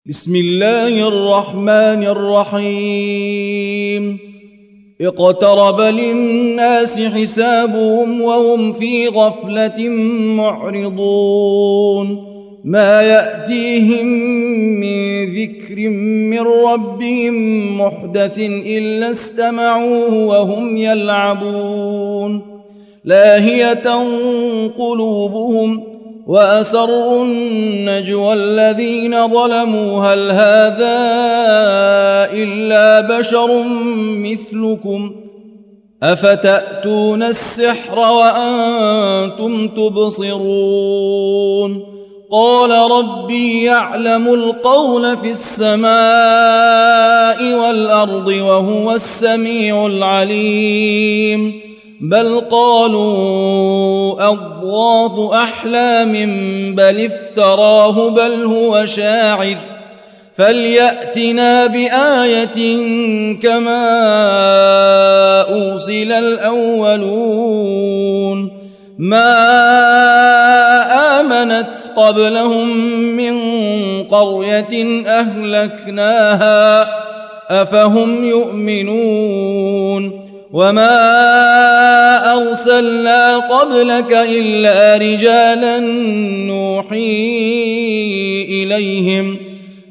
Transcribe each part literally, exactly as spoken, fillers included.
بسم الله الرحمن الرحيم اقترب للناس حسابهم وهم في غفلة معرضون ما يأتيهم من ذكر من ربهم محدث إلا استمعوه وهم يلعبون لاهية قلوبهم وأسروا النجوى الذين ظلموا هل هذا إلا بشر مثلكم أفتأتون السحر وأنتم تبصرون قال ربي يعلم القول في السماء والأرض وهو السميع العليم بل قالوا أضغاث أحلام بل افتراه بل هو شاعر فليأتنا بآية كما أرسل الأولون ما آمنت قبلهم من قرية أهلكناها أفهم يؤمنون وما أرسلنا قبلك إلا رجالا نوحي إليهم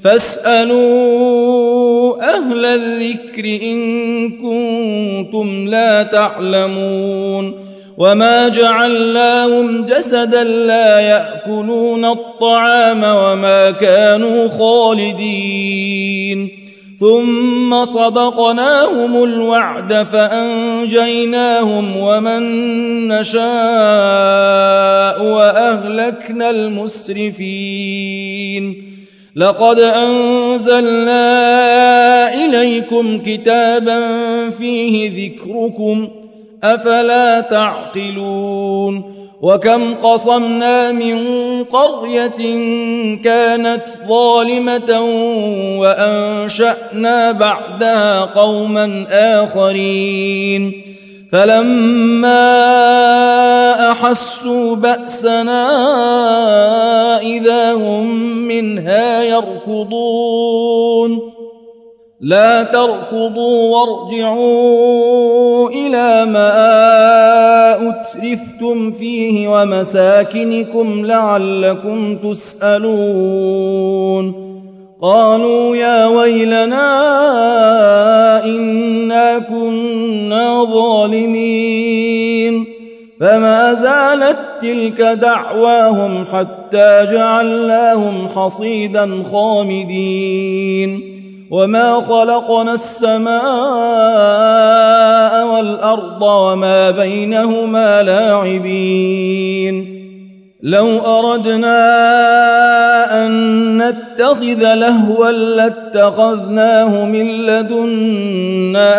فاسألوا أهل الذكر إن كنتم لا تعلمون وما جعلناهم جسدا لا يأكلون الطعام وما كانوا خالدين ثم صدقناهم الوعد فأنجيناهم ومن نشاء وأهلكنا المسرفين لقد أنزلنا إليكم كتابا فيه ذكركم أفلا تعقلون وكم قصمنا من قرية كانت ظالمة وأنشأنا بعدها قوما آخرين فلما أحسوا بأسنا إذا هم منها يركضون لا تركضوا وارجعوا إلى ما أترفتم فيه ومساكنكم لعلكم تسألون قالوا يا ويلنا إنا كنا ظالمين فما زالت تلك دعواهم حتى جعلناهم حصيدا خامدين وما خلقنا السماء والأرض وما بينهما لاعبين لو أردنا أن نتخذ لهوا لاتخذناه من لدنا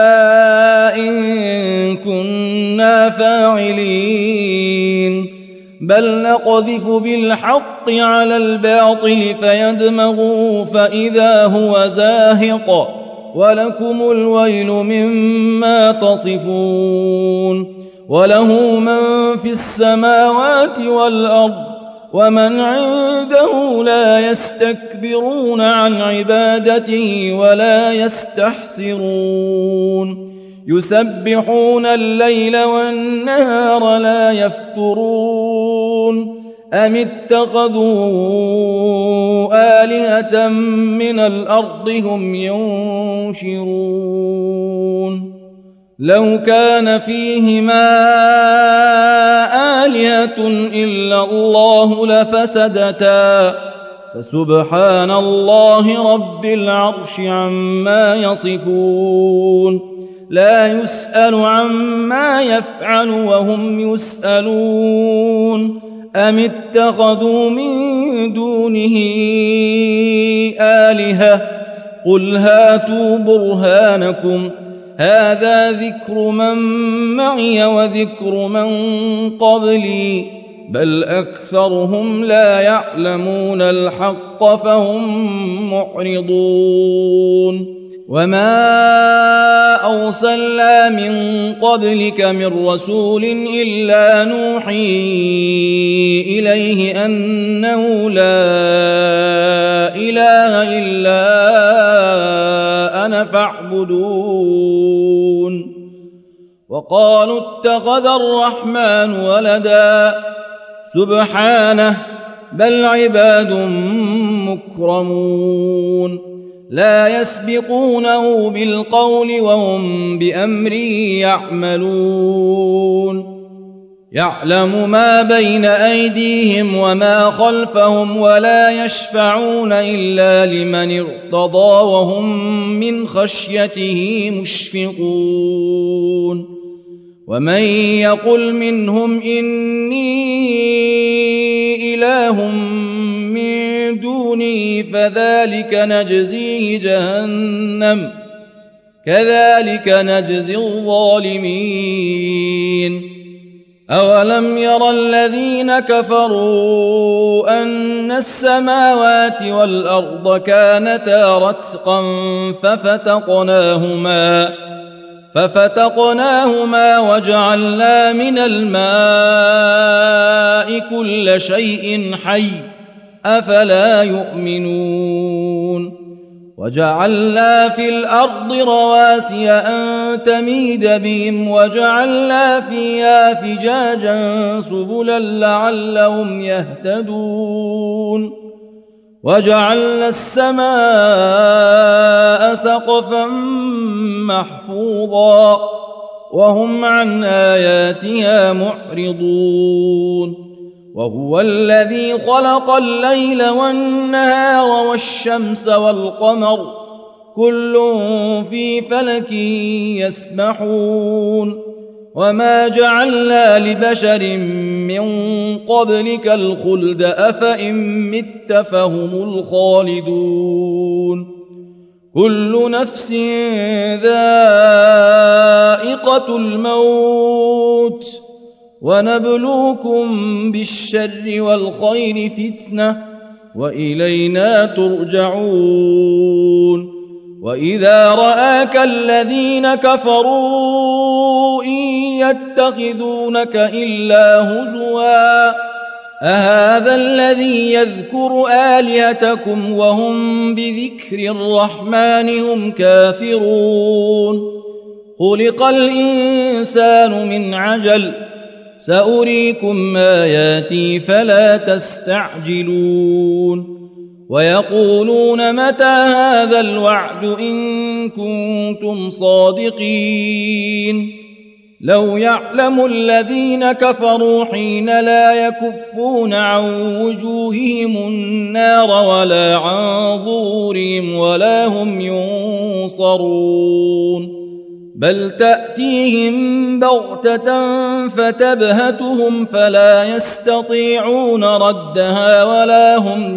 إن كنا فاعلين بل نقذف بالحق على الباطل فيدمغه فإذا هو زاهق ولكم الويل مما تصفون وله من في السماوات والأرض ومن عنده لا يستكبرون عن عبادته ولا يستحسرون يسبحون الليل والنهار لا يفترون أم اتخذوا آلهة من الأرض هم ينشرون لو كان فيهما آلهة إلا الله لفسدتا فسبحان الله رب العرش عما يصفون لا يسأل عما يفعل وهم يسألون أم اتخذوا من دونه آلهة قل هاتوا برهانكم هذا ذكر من معي وذكر من قبلي بل أكثرهم لا يعلمون الحق فهم معرضون وما أرسلنا من قبلك من رسول إلا نوحي إليه أنه لا إله إلا أنا فاعبدون وقالوا اتخذ الرحمن ولدا سبحانه بل عباد مكرمون لا يسبقونه بالقول وهم بأمره يعملون يعلم ما بين أيديهم وما خلفهم ولا يشفعون إلا لمن ارتضى وهم من خشيته مشفقون ومن يقل منهم إني إله من دونه فذلك نجزيه جهنم كذلك نجزي الظالمين أولم ير الذين كفروا أن السماوات والأرض كانتا رتقا ففتقناهما ففتقناهما وجعلنا من الماء كل شيء حي أفلا يؤمنون وجعلنا في الأرض رواسي أن تميد بهم وجعلنا فيها فجاجا سبلا لعلهم يهتدون وجعلنا السماء سقفا محفوظا وهم عن آياتها معرضون وهو الذي خلق الليل والنهار والشمس والقمر كل في فلك يسبحون وما جعلنا لبشر من قبلك الخلد أفإن مت فهم الخالدون كل نفس ذائقة الموت ونبلوكم بالشر والخير فتنة وإلينا ترجعون وإذا رآك الذين كفروا إن يتخذونك إلا هزوا أهذا الذي يذكر آلهتكم وهم بذكر الرحمن هم كافرون خلق الإنسان من عجل سأريكم آياتي فلا تستعجلون ويقولون متى هذا الوعد إن كنتم صادقين لو يعلم الذين كفروا حين لا يكفون عن وجوههم النار ولا عن ظهورهم ولا هم ينصرون بل تأتيهم بغتة فتبهتهم فلا يستطيعون ردها ولا هم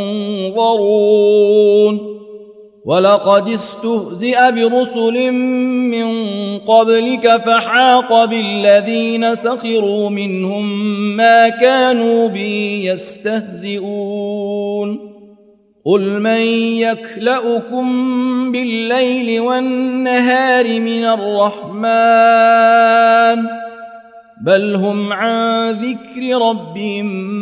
ينظرون ولقد استهزئ برسل من قبلك فحاق بالذين سخروا منهم ما كانوا به يستهزئون قل من يكلؤكم بالليل والنهار من الرحمن بل هم عن ذكر ربهم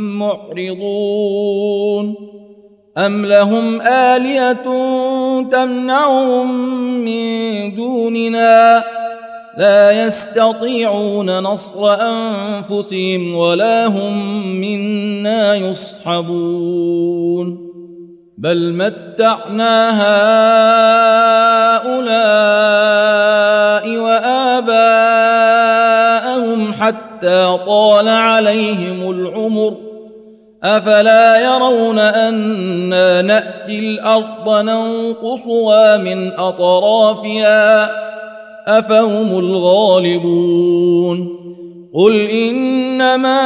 معرضون أم لهم آلهة تمنعهم من دوننا لا يستطيعون نصر أنفسهم ولا هم منا يصحبون بل متعنا هؤلاء وآباءهم حتى طال عليهم العمر أفلا يرون أنا نأتي الأرض ننقصها من أطرافها أفهم الغالبون قل إنما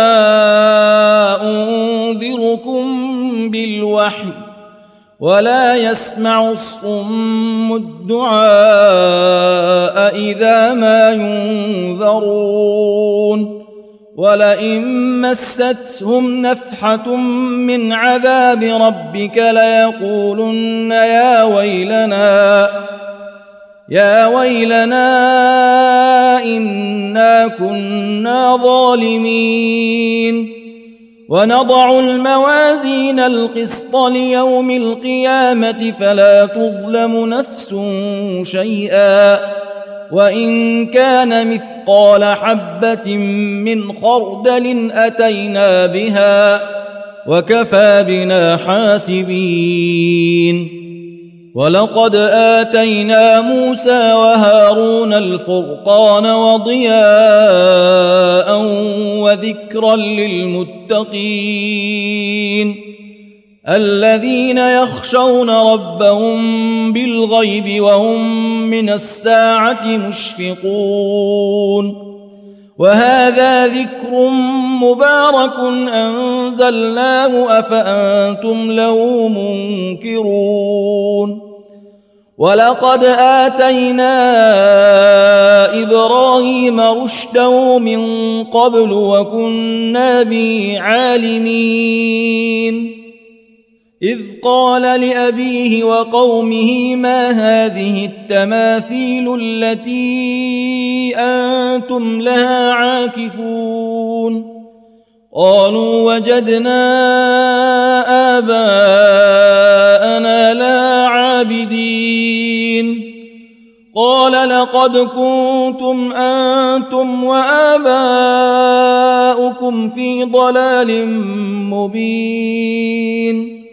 أنذركم بالوحي ولا يسمع الصم الدعاء إذا ما ينذرون ولئن مستهم نفحة من عذاب ربك ليقولن يا ويلنا يا ويلنا إنا كنا ظالمين ونضع الموازين القسط ليوم القيامة فلا تظلم نفس شيئا وإن كان مثقال حبة من خردل أتينا بها وكفى بنا حاسبين ولقد آتينا موسى وهارون الفرقان وضياء وذكرا للمتقين الذين يخشون ربهم بالغيب وهم من الساعة مشفقون وهذا ذكر مبارك أنزلناه أفأنتم له منكرون ولقد آتينا إبراهيم رشده من قبل وكنا به عالمين إذ قال لأبيه وقومه ما هذه التماثيل التي أنتم لها عاكفون قالوا وجدنا آباءنا لها عابدين قال لقد كنتم أنتم وآباؤكم في ضلال مبين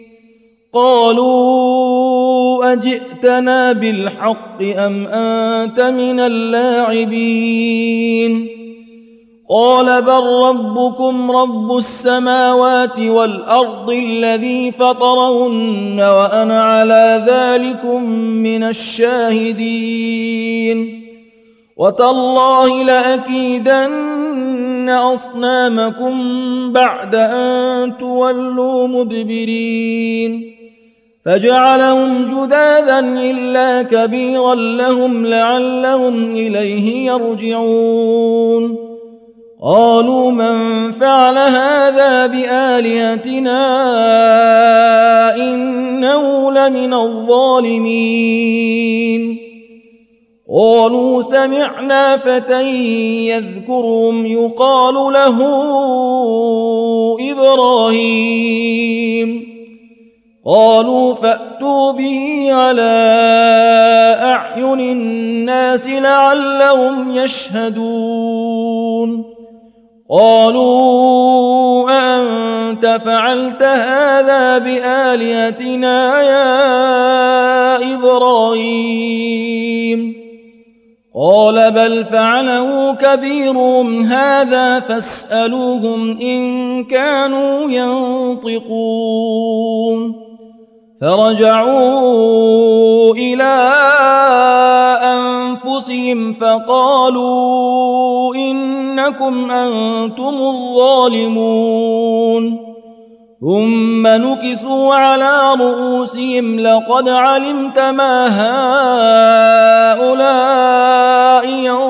قالوا أجئتنا بالحق أم أنت من اللاعبين قال بل ربكم رب السماوات والأرض الذي فطرهن وأنا على ذلكم من الشاهدين وتالله لأكيدن أصنامكم بعد أن تولوا مدبرين فجعلهم جذاذا إلا كبيرا لهم لعلهم إليه يرجعون قالوا من فعل هذا بآلهتنا إنه لمن الظالمين قالوا سمعنا فتى يذكرهم يقال له إبراهيم قالوا فأتوا به على أعين الناس لعلهم يشهدون قالوا أأنت فعلت هذا بآلهتنا يا إبراهيم قال بل فعله كبيرهم هذا فاسألوهم إن كانوا ينطقون فرجعوا إلى أنفسهم فقالوا إنكم أنتم الظالمون ثم نكسوا على رؤوسهم لقد علمت ما هؤلاء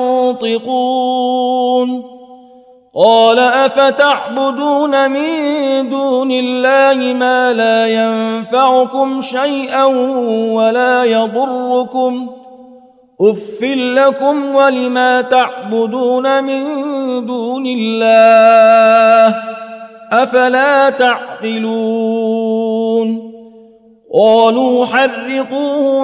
ينطقون قال أفتعبدون من دون الله ما لا ينفعكم شيئا ولا يضركم أف لكم ولما تعبدون من دون الله أفلا تعقلون قالوا حرقوه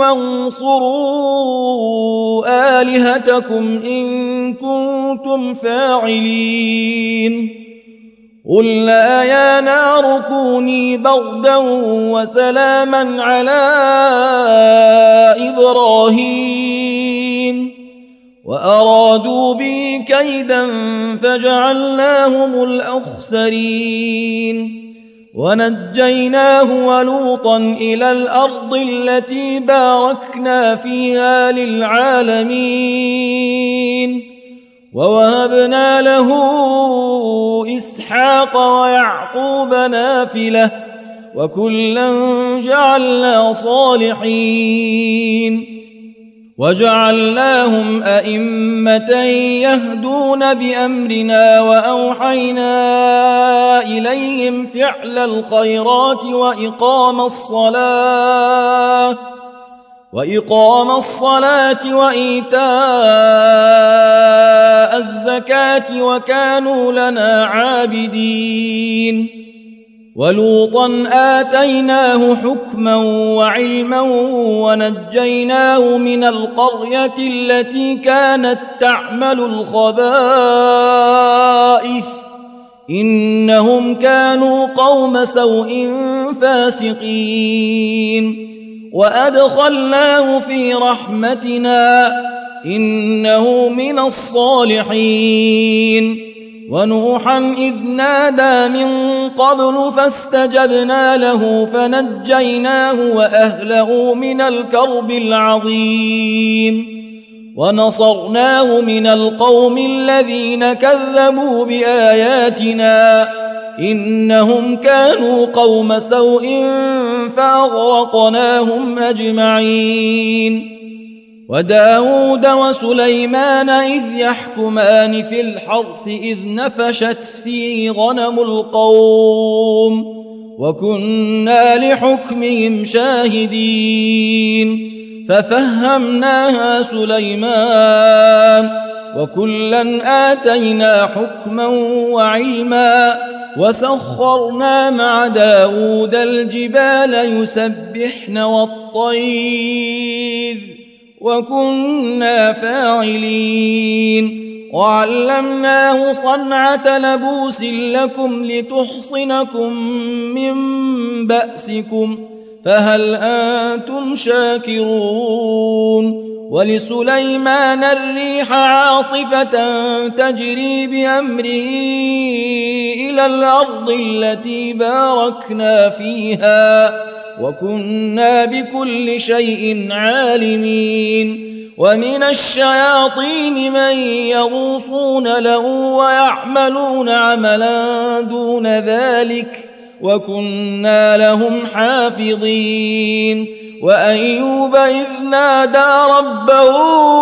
وانصروا آلهتكم إن كنتم فاعلين قلنا يا نار كوني بردا وسلاما على إبراهيم وأرادوا به كيدا فجعلناهم الأخسرين ونجيناه ولوطا إلى الأرض التي باركنا فيها للعالمين ووهبنا له إسحاق ويعقوب نافلة وكلا جعلنا صالحين وجعلناهم أئمة يهدون بأمرنا وأوحينا إليهم فعل الخيرات وإقام الصلاة وإقام الصلاة وإيتاء الزكاة وكانوا لنا عابدين ولوطا آتيناه حكما وعلما ونجيناه من القرية التي كانت تعمل الخبائث إنهم كانوا قوم سوء فاسقين وأدخلناه في رحمتنا إنه من الصالحين ونوحا إذ نادى من قبل فاستجبنا له فنجيناه وأهله من الكرب العظيم ونصرناه من القوم الذين كذبوا بآياتنا إنهم كانوا قوم سوء فأغرقناهم أجمعين وداود وسليمان إذ يحكمان في الحرث إذ نفشت فيه غنم القوم وكنا لحكمهم شاهدين ففهمناها سليمان وكلا آتينا حكما وعلما وسخرنا مع داود الجبال يسبحن والطير وكنا فاعلين وعلمناه صنعة لبوس لكم لتحصنكم من بأسكم فهل أنتم شاكرون ولسليمان الريح عاصفة تجري بأمره إلى الأرض التي باركنا فيها وكنا بكل شيء عالمين ومن الشياطين من يغوصون له ويعملون عملا دون ذلك وكنا لهم حافظين وأيوب إذ نادى ربه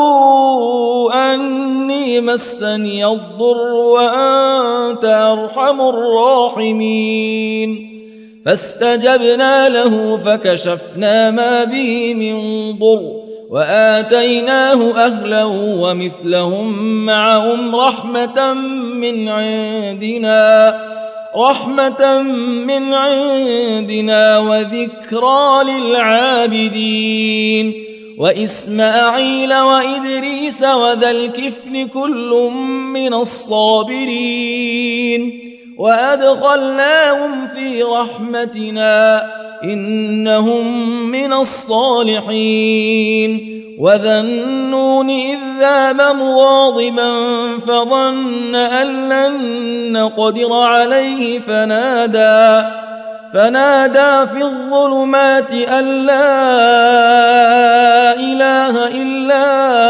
أني مسني الضر وأنت أرحم الراحمين فاستجبنا له فكشفنا ما به من ضر وآتيناه أهله ومثلهم معهم رحمة من عندنا رحمة من عندنا وذكرى للعابدين وإسماعيل وإدريس وذا الكفل كل من الصابرين وأدخلناهم في رحمتنا إنهم من الصالحين وذا النون إذ ذهب مغاضبا فظن أن لن نقدر عليه فنادى فنادى في الظلمات أن لا إله إلا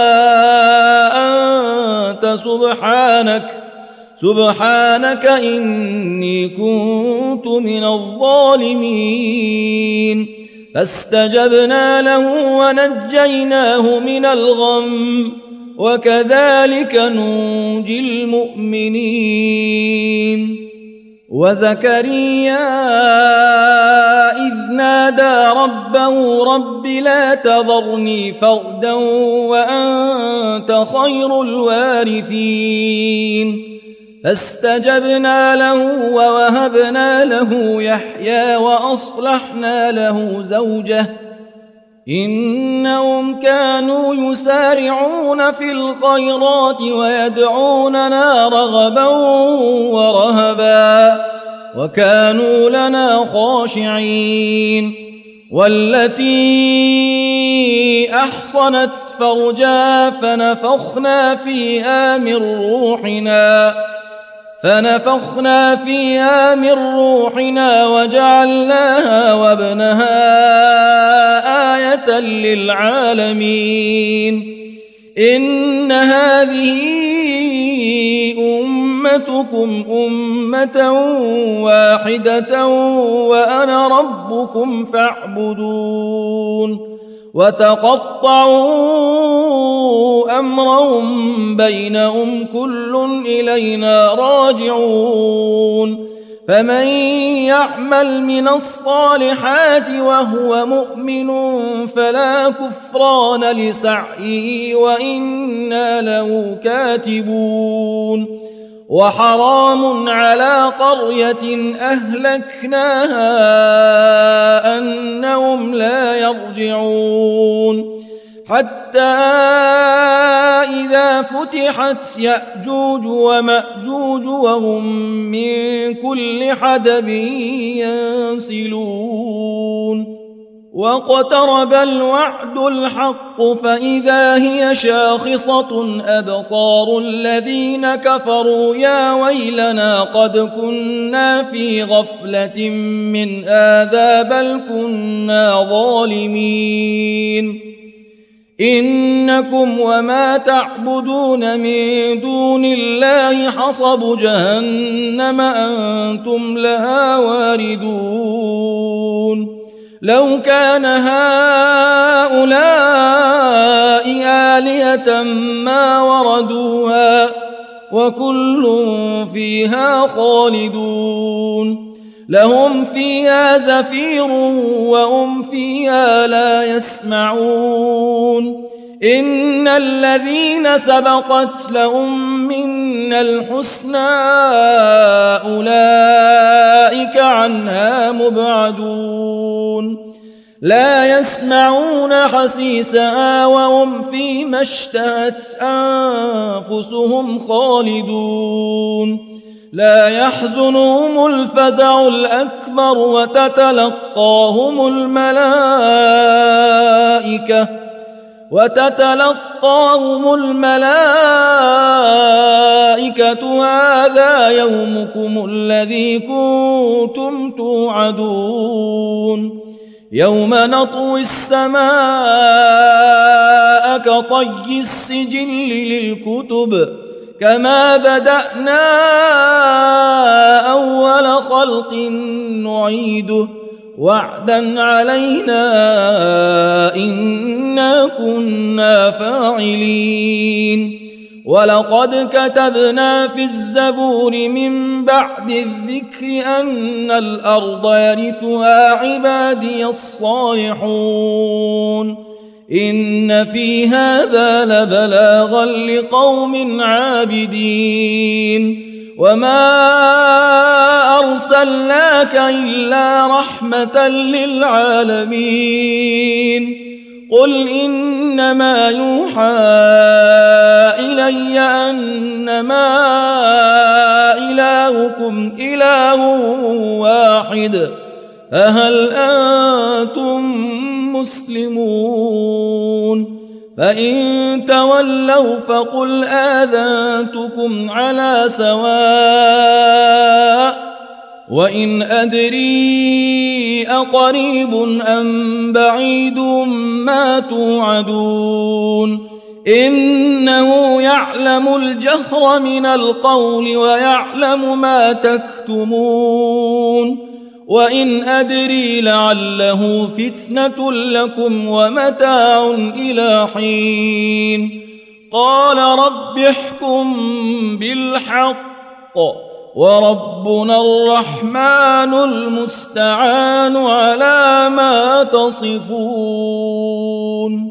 أنت سبحانك سبحانك إني كنت من الظالمين فاستجبنا له ونجيناه من الغم وكذلك ننجي المؤمنين وزكريا إذ نادى ربه رب لا تذرني فردا وأنت خير الوارثين فاستجبنا له ووهبنا له يحيى وأصلحنا له زوجه إنهم كانوا يسارعون في الخيرات ويدعوننا رغبا ورهبا وكانوا لنا خاشعين والتي أحصنت فرجها فنفخنا فيها من روحنا فنفخنا فيها من روحنا وجعلناها وابنها آية للعالمين إن هذه أمتكم أمة واحدة وأنا ربكم فاعبدون وتقطعوا أمرهم بينهم كل إلينا راجعون فمن يعمل من الصالحات وهو مؤمن فلا كفران لسعيه وإنا له كاتبون وحرام على قرية أهلكناها أنهم لا يرجعون حتى إذا فتحت يأجوج ومأجوج وهم من كل حدب ينسلون واقترب الوعد الحق فإذا هي شاخصة أبصار الذين كفروا يا ويلنا قد كنا في غفلة من هذا بل كنا ظالمين إنكم وما تعبدون من دون الله حصب جهنم أنتم لها واردون لو كان هؤلاء آلهة ما وردوها وكل فيها خالدون لهم فيها زفير وهم فيها لا يسمعون إن الذين سبقت لهم منا الحسنى أولئك عنها مبعدون لا يسمعون حسيسها وهم فيما اشتهت أنفسهم خالدون لا يحزنهم الفزع الأكبر وتتلقاهم الملائكة وتتلقاهم الملائكة هذا يومكم الذي كنتم توعدون يوم نطوي السماء كطي السجل للكتب كما بدأنا أول خلق نعيده وعدا علينا إنا كنا فاعلين ولقد كتبنا في الزبور من بعد الذكر أن الأرض يرثها عبادي الصالحون إن في هذا لبلاغا لقوم عابدين وما أرسلناك إلا رحمة للعالمين قل إنما يوحى إلي أنما إلهكم إله واحد فهل أنتم مسلمون فإن تولوا فقل آذنتكم على سواء وإن أدري أقريب أم بعيد ما توعدون إنه يعلم الجهر من القول ويعلم ما تكتمون وإن أدري لعله فتنة لكم ومتاع إلى حين قال رب احكم بالحق وربنا الرحمن المستعان على ما تصفون.